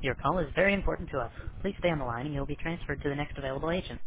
Your call is very important to us. Please stay on the line and you'll be transferred to the next available agent.